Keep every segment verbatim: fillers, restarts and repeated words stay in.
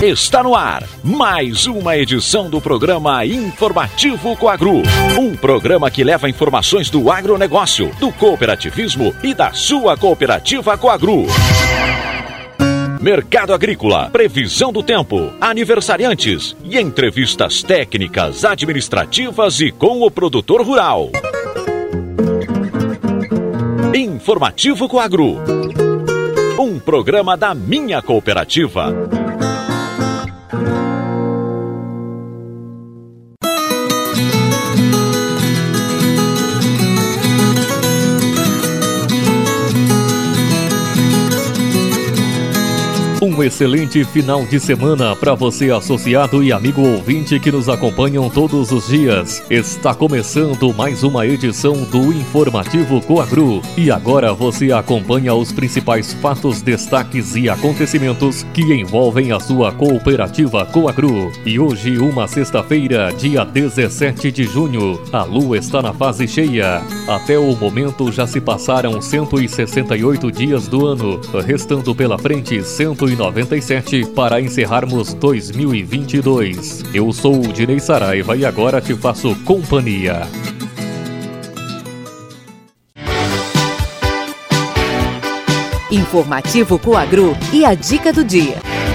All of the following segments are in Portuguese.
Está no ar mais uma edição do programa Informativo Coagro. Um programa que leva informações do agronegócio, do cooperativismo e da sua cooperativa Coagro. Mercado agrícola, previsão do tempo, aniversariantes e entrevistas técnicas, administrativas e com o produtor rural. Informativo Coagro. Um programa da minha cooperativa. Um excelente final de semana para você, associado e amigo ouvinte que nos acompanham todos os dias. Está começando mais uma edição do Informativo Coagro. E agora você acompanha os principais fatos, destaques e acontecimentos que envolvem a sua cooperativa Coagro. E hoje, uma sexta-feira, dia dezessete de junho, a lua está na fase cheia. Até o momento já se passaram cento e sessenta e oito dias do ano, restando pela frente cento e noventa e sete para encerrarmos dois mil e vinte e dois. Eu sou o Dinei Saraiva e agora te faço companhia. Informativo Coagro e a dica do dia.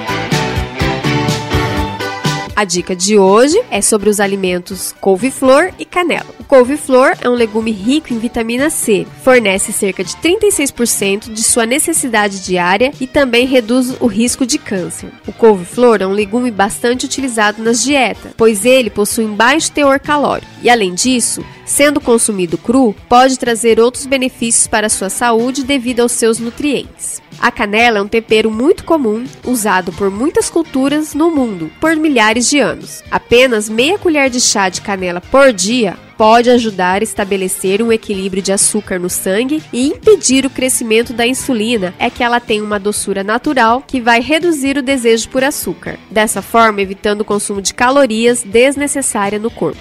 A dica de hoje é sobre os alimentos couve-flor e canela. O couve-flor é um legume rico em vitamina C, fornece cerca de trinta e seis por cento de sua necessidade diária e também reduz o risco de câncer. O couve-flor é um legume bastante utilizado nas dietas, pois ele possui um baixo teor calórico e, além disso, sendo consumido cru, pode trazer outros benefícios para a sua saúde devido aos seus nutrientes. A canela é um tempero muito comum, usado por muitas culturas no mundo por milhares de anos. Apenas meia colher de chá de canela por dia pode ajudar a estabelecer um equilíbrio de açúcar no sangue e impedir o crescimento da insulina, é que ela tem uma doçura natural que vai reduzir o desejo por açúcar, dessa forma evitando o consumo de calorias desnecessárias no corpo.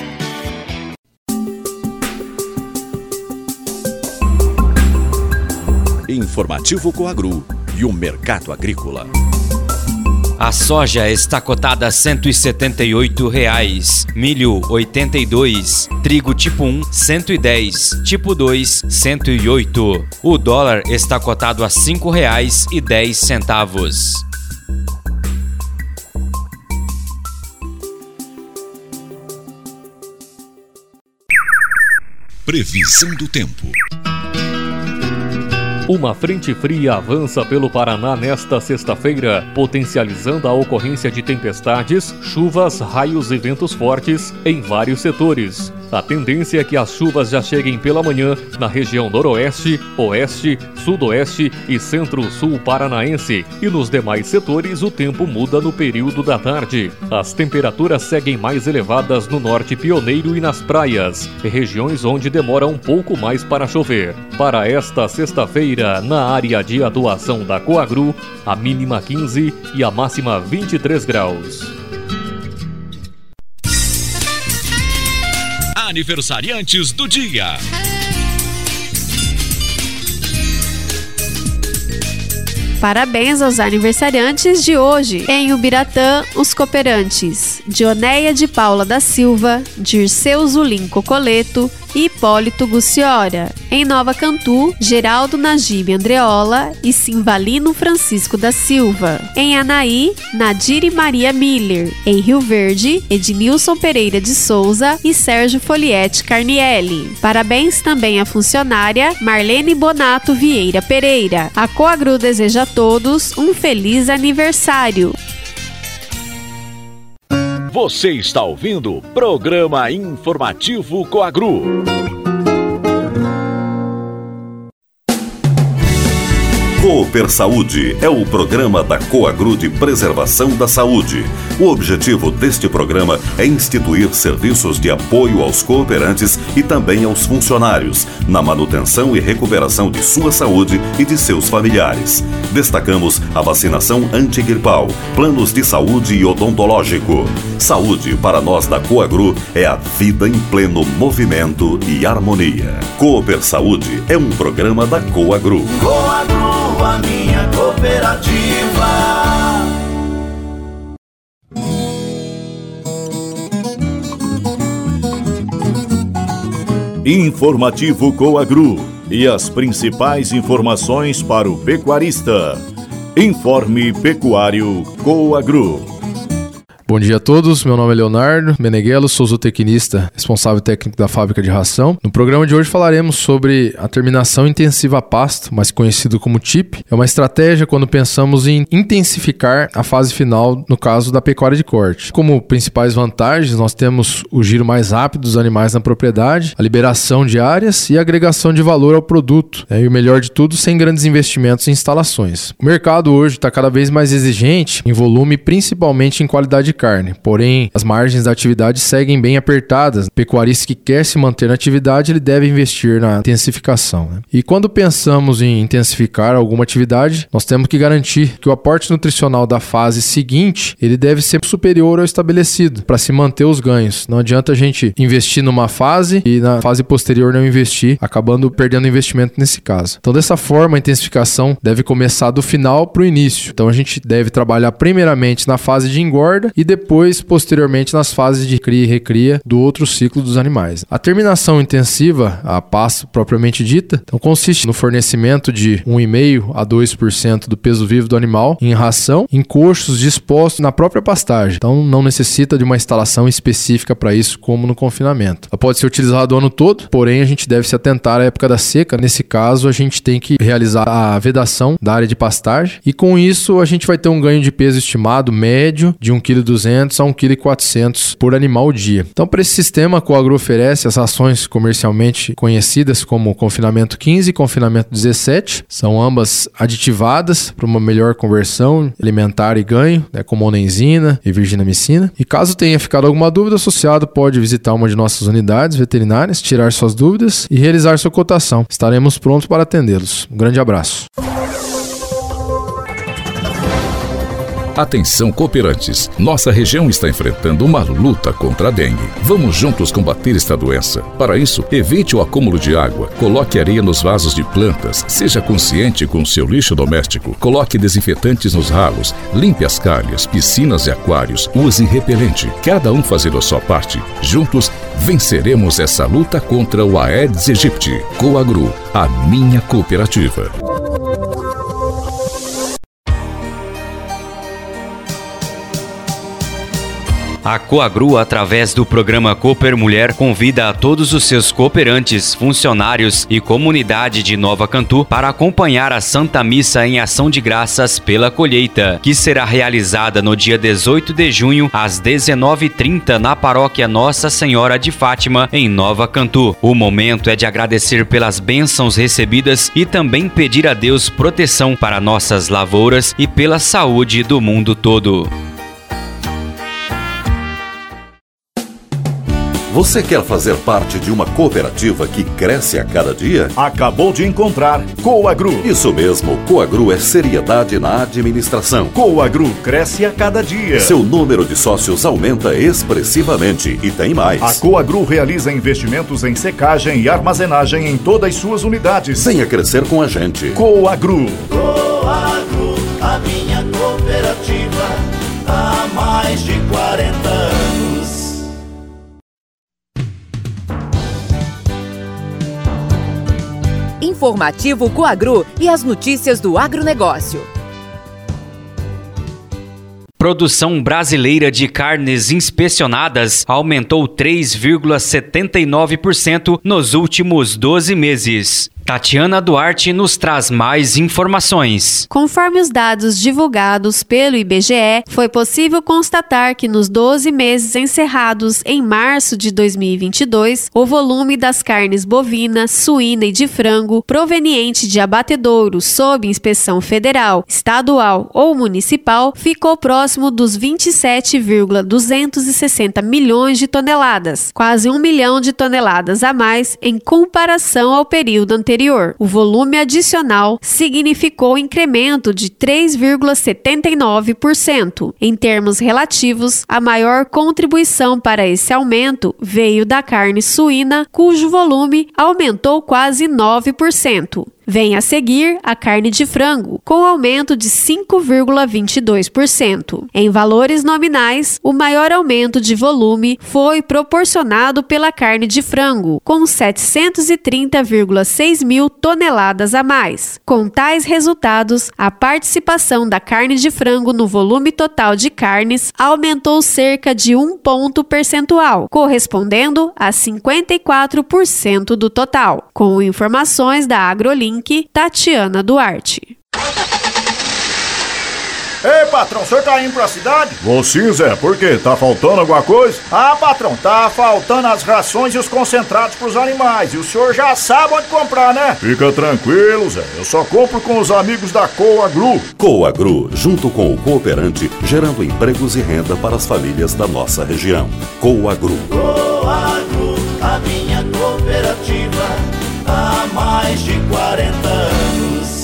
Informativo Coagro e o mercado agrícola. A soja está cotada a cento e setenta e oito reais, milho oitenta e dois, trigo tipo um cento e dez, tipo dois cento e oito. O dólar está cotado a cinco reais e dez centavos. Previsão do tempo. Uma frente fria avança pelo Paraná nesta sexta-feira, potencializando a ocorrência de tempestades, chuvas, raios e ventos fortes em vários setores. A tendência é que as chuvas já cheguem pela manhã na região noroeste, oeste, sudoeste e centro-sul paranaense, e nos demais setores o tempo muda no período da tarde. As temperaturas seguem mais elevadas no norte pioneiro e nas praias, regiões onde demora um pouco mais para chover. Para esta sexta-feira, na área de atuação da Coagro, a mínima quinze e a máxima vinte e três graus. Aniversariantes do dia. Parabéns aos aniversariantes de hoje. Em Ubiratã, os cooperantes Dioneia de Paula da Silva, Dirceu Zulim Cocoleto e Hipólito Guciora. Em Nova Cantu, Geraldo Najib Andreola e Simvalino Francisco da Silva. Em Anaí, Nadire Maria Miller. Em Rio Verde, Ednilson Pereira de Souza e Sérgio Folietti Carnielli. Parabéns também à funcionária Marlene Bonato Vieira Pereira. A Coagro deseja a todos um feliz aniversário. Você está ouvindo o programa Informativo Coagro. Cooper Saúde é o programa da Coagro de preservação da saúde. O objetivo deste programa é instituir serviços de apoio aos cooperantes e também aos funcionários, na manutenção e recuperação de sua saúde e de seus familiares. Destacamos a vacinação antigripal, planos de saúde e odontológico. Saúde, para nós da Coagro, é a vida em pleno movimento e harmonia. Cooper Saúde é um programa da Coagro. Coagro, a minha cooperativa. Informativo Coagru e as principais informações para o pecuarista. Informe Pecuário Coagru. Bom dia a todos, meu nome é Leonardo Meneghello, sou zootecnista, responsável técnico da fábrica de ração. No programa de hoje falaremos sobre a terminação intensiva a pasto, mais conhecido como T I P. É uma estratégia quando pensamos em intensificar a fase final, no caso da pecuária de corte. Como principais vantagens, nós temos o giro mais rápido dos animais na propriedade, a liberação de áreas e a agregação de valor ao produto. E o melhor de tudo, sem grandes investimentos em instalações. O mercado hoje está cada vez mais exigente em volume, principalmente em qualidade de carne. Porém, as margens da atividade seguem bem apertadas. O pecuarista que quer se manter na atividade, ele deve investir na intensificação, né? E quando pensamos em intensificar alguma atividade, nós temos que garantir que o aporte nutricional da fase seguinte, ele deve ser superior ao estabelecido para se manter os ganhos. Não adianta a gente investir numa fase e na fase posterior não investir, acabando perdendo investimento nesse caso. Então, dessa forma, a intensificação deve começar do final para o início. Então, a gente deve trabalhar primeiramente na fase de engorda e depois, posteriormente, nas fases de cria e recria do outro ciclo dos animais. A terminação intensiva, a pasto propriamente dita, então consiste no fornecimento de um vírgula cinco a dois por cento do peso vivo do animal em ração, em coxos dispostos na própria pastagem. Então não necessita de uma instalação específica para isso, como no confinamento. Ela pode ser utilizada o ano todo, porém a gente deve se atentar à época da seca. Nesse caso, a gente tem que realizar a vedação da área de pastagem e com isso a gente vai ter um ganho de peso estimado médio de um vírgula duzentos a um vírgula quatrocentos quilos por animal dia. Então, para esse sistema, a Coagru oferece as rações comercialmente conhecidas como confinamento quinze e confinamento dezessete. São ambas aditivadas para uma melhor conversão alimentar e ganho, né, como onenzina e virginamicina. E caso tenha ficado alguma dúvida, o associado pode visitar uma de nossas unidades veterinárias, tirar suas dúvidas e realizar sua cotação. Estaremos prontos para atendê-los. Um grande abraço. Atenção, cooperantes! Nossa região está enfrentando uma luta contra a dengue. Vamos juntos combater esta doença. Para isso, evite o acúmulo de água, coloque areia nos vasos de plantas, seja consciente com o seu lixo doméstico, coloque desinfetantes nos ralos, limpe as calhas, piscinas e aquários, use repelente. Cada um fazendo a sua parte. Juntos, venceremos essa luta contra o Aedes aegypti. Coagru, a minha cooperativa. A Coagru, através do programa Cooper Mulher, convida a todos os seus cooperantes, funcionários e comunidade de Nova Cantu para acompanhar a Santa Missa em Ação de Graças pela Colheita, que será realizada no dia dezoito de junho, às dezenove e trinta, na paróquia Nossa Senhora de Fátima, em Nova Cantu. O momento é de agradecer pelas bênçãos recebidas e também pedir a Deus proteção para nossas lavouras e pela saúde do mundo todo. Você quer fazer parte de uma cooperativa que cresce a cada dia? Acabou de encontrar Coagru. Isso mesmo, Coagru é seriedade na administração. Coagru cresce a cada dia. Seu número de sócios aumenta expressivamente e tem mais. A Coagru realiza investimentos em secagem e armazenagem em todas as suas unidades. Venha crescer com a gente. Coagru. Coagru, a minha cooperativa, há mais de quarenta anos. Informativo Coagru e as notícias do agronegócio. Produção brasileira de carnes inspecionadas aumentou três vírgula setenta e nove por cento nos últimos doze meses. Tatiana Duarte nos traz mais informações. Conforme os dados divulgados pelo I B G E, foi possível constatar que nos doze meses encerrados em março de dois mil e vinte e dois, o volume das carnes bovina, suína e de frango proveniente de abatedouros sob inspeção federal, estadual ou municipal ficou próximo dos vinte e sete vírgula duzentos e sessenta milhões de toneladas, quase um milhão de toneladas a mais em comparação ao período anterior. O volume adicional significou incremento de três vírgula setenta e nove por cento. Em termos relativos, a maior contribuição para esse aumento veio da carne suína, cujo volume aumentou quase nove por cento. Vem a seguir a carne de frango, com aumento de cinco vírgula vinte e dois por cento. Em valores nominais, o maior aumento de volume foi proporcionado pela carne de frango, com setecentos e trinta vírgula seis mil toneladas a mais. Com tais resultados, a participação da carne de frango no volume total de carnes aumentou cerca de um ponto percentual, correspondendo a cinquenta e quatro por cento do total. Com informações da AgroLink, Tatiana Duarte. Ei, patrão, o senhor tá indo pra cidade? Vou sim, Zé. Por quê? Tá faltando alguma coisa? Ah, patrão, tá faltando as rações e os concentrados pros animais. E o senhor já sabe onde comprar, né? Fica tranquilo, Zé. Eu só compro com os amigos da Coagru. Coagru, junto com o cooperante, gerando empregos e renda para as famílias da nossa região. Coagru. Coagru, a minha cooperativa, há mais de quarenta anos.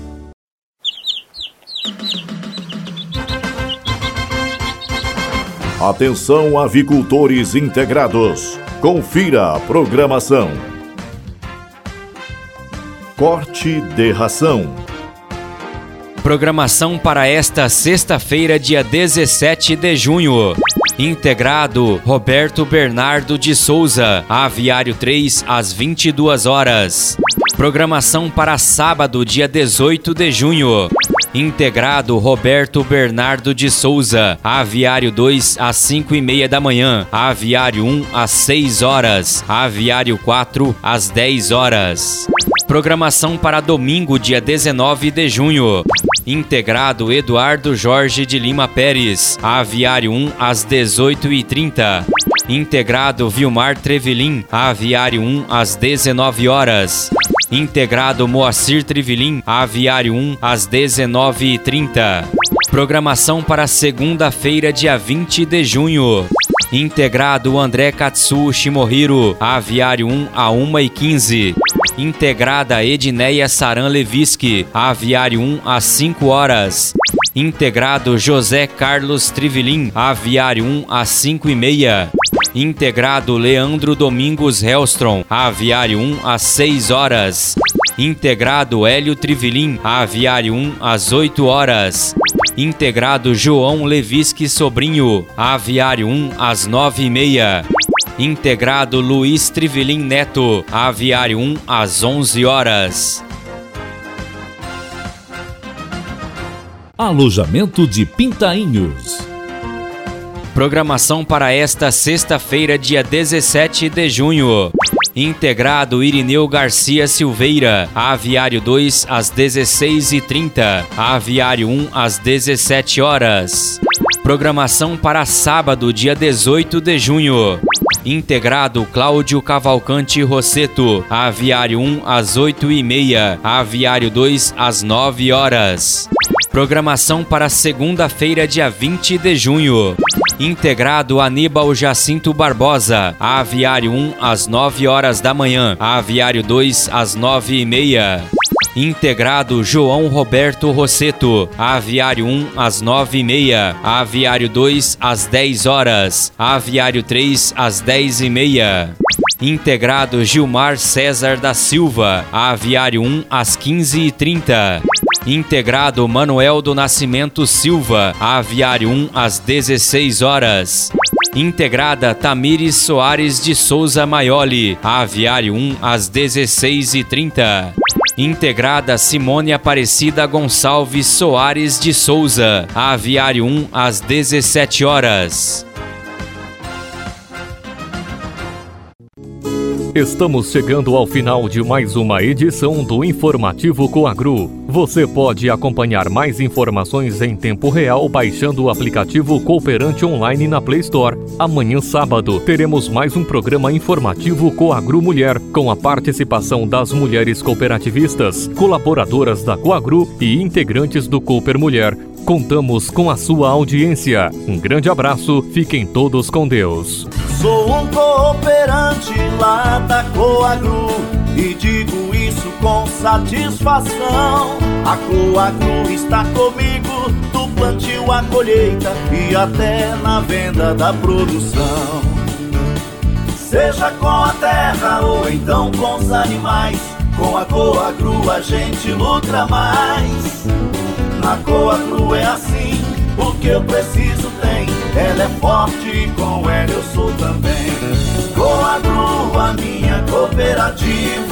Atenção, avicultores integrados. Confira a programação. Corte de ração. Programação para esta sexta-feira, dia dezessete de junho. Integrado Roberto Bernardo de Souza, Aviário três, às vinte e duas horas. Programação para sábado, dia dezoito de junho. Integrado Roberto Bernardo de Souza, Aviário dois, às cinco e meia da manhã. Aviário um, às seis horas. Aviário quatro, às dez horas. Programação para domingo, dia dezenove de junho. Integrado Eduardo Jorge de Lima Pérez, Aviário um, às dezoito e trinta. Integrado Vilmar Trevelin, Aviário um, às dezenove horas. Integrado Moacir Trivelin, Aviário um, às dezenove e trinta. Programação para segunda-feira, dia vinte de junho. Integrado André Katsu Shimohiro, Aviário um, a uma e quinze. Integrada Edneia Saran Leviski, Aviário um, às cinco horas. Integrado José Carlos Trivelin, Aviário um, às cinco e meia. Integrado Leandro Domingos Hellstrom, Aviário um, às seis horas. Integrado Hélio Trivelin, Aviário um, às oito horas. Integrado João Leviski Sobrinho, Aviário um, às nove e meia. Integrado Luiz Trivelin Neto, Aviário um, às onze horas. Alojamento de Pintainhos. Programação para esta sexta-feira, dia dezessete de junho. Integrado Irineu Garcia Silveira, Aviário dois, às dezesseis e trinta. Aviário um, às dezessete horas. Programação para sábado, dia dezoito de junho. Integrado Cláudio Cavalcante Rosseto, Aviário um, às oito e meia. Aviário dois, às nove horas. Programação para segunda-feira, dia vinte de junho. Integrado Aníbal Jacinto Barbosa, Aviário um, às nove horas da manhã. Aviário dois, às nove e meia. Integrado João Roberto Rosseto, Aviário um, às nove e meia. Aviário dois, às dez horas. Aviário três, às dez e meia. Integrado Gilmar César da Silva, Aviário um, às quinze e trinta. Integrado Manuel do Nascimento Silva, Aviário um, às dezesseis horas. Integrada Tamires Soares de Souza Maioli, Aviário um, às dezesseis e trinta. Integrada Simone Aparecida Gonçalves Soares de Souza, Aviário um, às dezessete horas. Estamos chegando ao final de mais uma edição do Informativo Coagru. Você pode acompanhar mais informações em tempo real baixando o aplicativo Cooperante Online na Play Store. Amanhã, sábado, teremos mais um programa informativo Coagru Mulher, com a participação das mulheres cooperativistas, colaboradoras da Coagru e integrantes do Cooper Mulher. Contamos com a sua audiência. Um grande abraço, fiquem todos com Deus. Sou um cooperante lá da Coagru e digo isso com satisfação. A Coagru está comigo do plantio à colheita e até na venda da produção. Seja com a terra ou então com os animais, Com a Coagro a gente lucra mais. Na Coagro é assim, o que eu preciso tem. Ela é forte, com ela eu sou também. Coagro, a minha cooperativa.